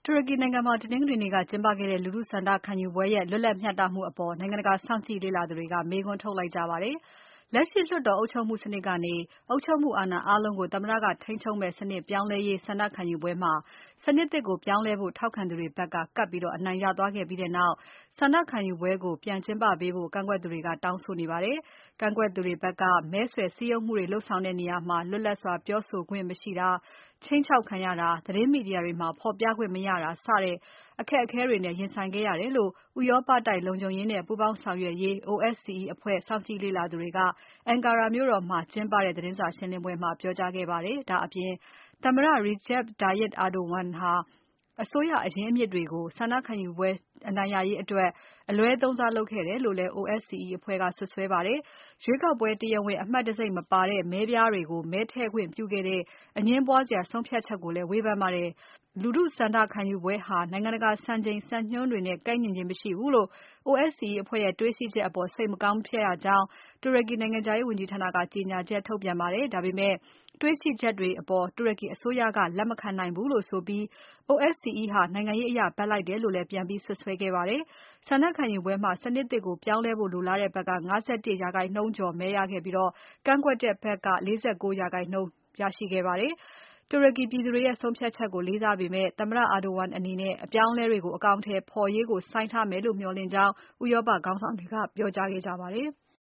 တူရကီနိုင်ငံမှာတနင်္ဂနွေနေ့ကကျင်းပခဲ့တဲ့လူထုဆန္ဒခံယူပွဲရဲ့လွတ်လပ်မျှတမှုအပေါ်နိုင်ငံတကာစောင့်ကြည့်လေ့လာသူတွေကမေးခွန်းထုတ်လိုက်ကြပါတယ်။ လက်ရှိလွှတ်တော်အုပ်ချုပ်မှုစနစ်ကနေအုပ်ချုပ်မှုအာဏာအားလုံးကိုသမ္မတကထိန်းချုပ်မဲ့စနစ်ပြောင်းလဲရေးဆန္ဒခံယူပွဲမှာစနစ်သစ်ကိုပြောင်းလဲဖို့ထောက်ခံသူတွေဘက်ကကပ်ပြီးအနိုင်ရသွားခဲ့ပြီးနောက် ဆန္ဒခံယူပွဲကိုပြန်ကျင်းပပေးဖို့ကန့်ကွက်သူတွေကတောင်းဆိုနေပါတယ်။ ကန့်ကွက်သူတွေဘက်ကမဲဆွယ်စည်းရုံးမှုတွေလုပ်ဆောင်တဲ့နေရာမှာလွတ်လပ်စွာပြောဆိုခွင့်မရှိတာ၊ ခြိမ်းခြောက်ခံရတာ၊ သတင်းမီဒီယာတွေမှာဖော်ပြခွင့်မရတာစတဲ့အခက်အခဲတွေနဲ့ရင်ဆိုင်ခဲ့ရတယ်လို့ဥရောပတိုက်လုံခြုံရေးနဲ့ပူးပေါင်းဆောင်ရွက်ရေး OSCE အဖွဲ့စောင့်ကြည့်လေ့လာသူတွေက Ankara မြို့တော်မှာကျင်းပတဲ့သတင်းစာရှင်းပွဲမှာပြောကြားခဲ့ပါတယ်။ ဒါ့အပြင်သမ္မတ Recep Tayyip Erdogan ဟာ အစိုးရအရင်းအမြစ်တွေကို ဆန္ဒခံယူပွဲအနိုင်ရရေးအတွက်အလွဲသုံးစားလုပ်ခဲ့တယ်လို့လည်း OSCE အဖွဲ့ကစွပ်စွဲပါတယ်။ ရွေးကောက်ပွဲတရားဝင်အမှတ်တံဆိပ်မပါတဲ့မဲပြားတွေကိုမဲထည့်ခွင့်ပြုခဲ့တဲ့အငြင်းပွားစရာဆုံးဖြတ်ချက်ကိုလည်းဝေဖန်ပါတယ်။ လူထုဆန္ဒခံယူပွဲဟာနိုင်ငံတကာစံချိန်စံညွှန်းတွေနဲ့ကိုက်ညီခြင်းမရှိဘူးလို့ OSCE အဖွဲ့ရဲ့တွေ့ရှိချက်အပေါ်စိတ်မကောင်းဖြစ်ရကြောင်းတူရကီနိုင်ငံခြားရေးဝန်ကြီးဌာနကကြေညာချက်ထုတ်ပြန်ပါတယ်။ ဒါပေမဲ့တွေ့ရှိချက်တွေအပေါ်တူရကီအစိုးရကလက်မခံနိုင်ဘူးလို့ဆိုပြီး OSCE ဟာနိုင်ငံရေးအရဘက်လိုက်တယ်လို့လည်းပြန်ပြီးစွပ်စွဲခဲ့ပါတယ်။ ဆန္ဒခံယူပွဲမှာစနစ်သစ်ကိုပြောင်းလဲဖို့လိုလားတဲ့ဘက်က ၅၁% ကျော်မဲရခဲ့ပြီးကန့်ကွက်တဲ့ဘက်က ၄၉% ရရှိခဲ့ပါတယ်။ တူရကီပြည်သူတွေရဲ့ဆုံးဖြတ်ချက်ကိုလေးစားပေမဲ့ သမ္မတ Erdogan အနေနဲ့အပြောင်းအလဲတွေကိုအကောင်အထည်ဖော်ရေးကိုဆိုင်းထားမယ်လို့မျှော်လင့်ကြောင်းဥရောပခေါင်းဆောင်တွေကပြောကြားခဲ့ကြပါတယ်။